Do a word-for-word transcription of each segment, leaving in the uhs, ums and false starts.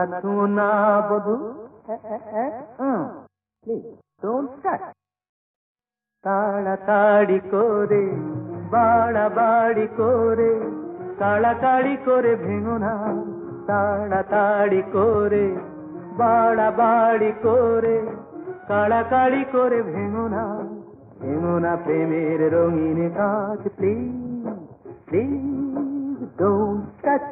না ছুঁয়ো না বধূ, প্লিজ ডোন্ট টাচ। তাড়াতাড়ি করে বাড়াবাড়ি করে তাড়াতাড়ি করে ভেঙো না, তাড়াতাড়ি করে বাড়াবাড়ি করে কাড়াকাড়ি করে ভেঙো না, ভেঙো না প্রেমের রঙিন কাজ। Please please don't touch.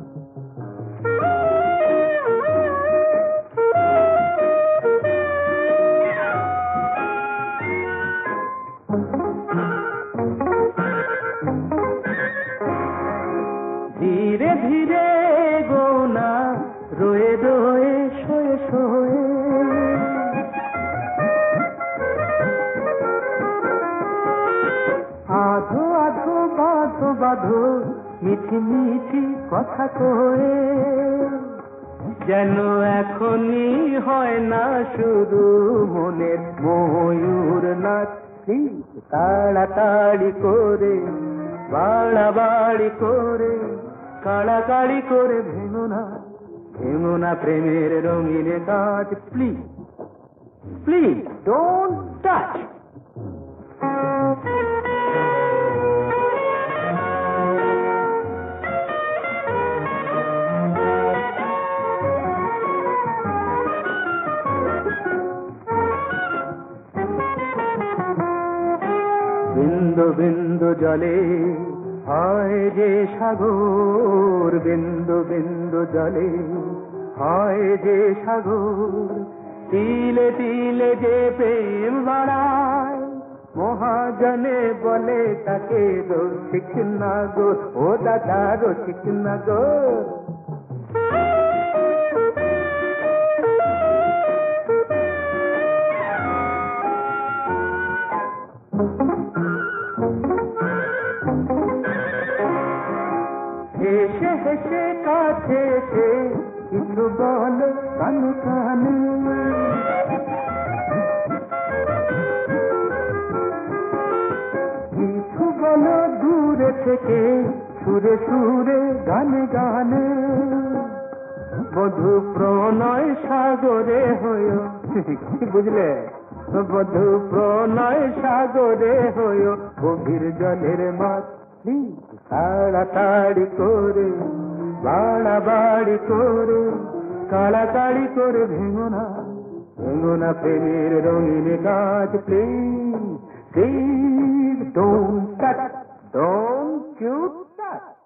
ধীরে ধীরে গোনা রয়ে রয়ে শোয়ে শোয়ে, আধো আধো বাঁধো বাঁধো মিঠি মিঠি কথা কয়ে, যেন এখনই হয় না শুরু মনের ময়ূর নাচ। তাড়াতাড়ি করে বাড়াবাড়ি করে কাড়াকাড়ি করে ভেঙো না, ভেঙো না প্রেমের রঙিন কাজ। Please please don't touch. বিন্দু বিন্দু জলে হয় যে সাগর, বিন্দু বিন্দু জলে হয় যে সাগর, তিলে তিলে যে প্রেম বাড়ায়, মহাজনে বলে তাকে রসিক নাগর। ও দাদা রসিক নাগর। হেসে হেসে কাছে এসে কিছু বল কানে কানে, কিছু বল দূরে থেকে সুরে সুরে গানে গানে, বধূ প্রণয় সাগরে হইও। বুঝলে? বধূ প্রণয় সাগরে হইও গভীর জলের মাছ। তাড়াতাড়ি করে বাড়াবাড়ি করে কাড়াকাড়ি করে ভেঙো না, ভেঙো না প্রেমের রঙিন কাজ। Please please don't touch, don't you touch.